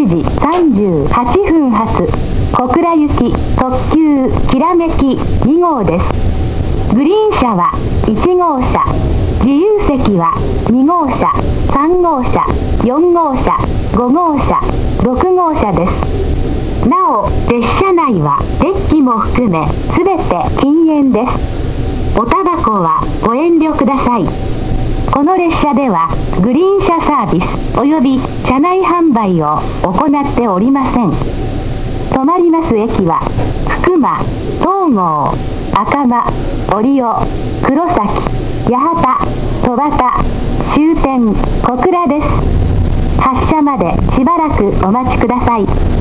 時38分発、小倉行き特急きらめき2号です。グリーン車は1号車、自由席は2号車、3号車、4号車、5号車、6号車です。なお、列車内はデッキも含めすべて禁煙です。おタバコはご遠慮ください。この列車ではグリーン車サービス及び車内販売を行っておりません。止まります駅は福間、東郷、赤間、折尾、黒崎、八幡、戸端、終点、小倉です。発車までしばらくお待ちください。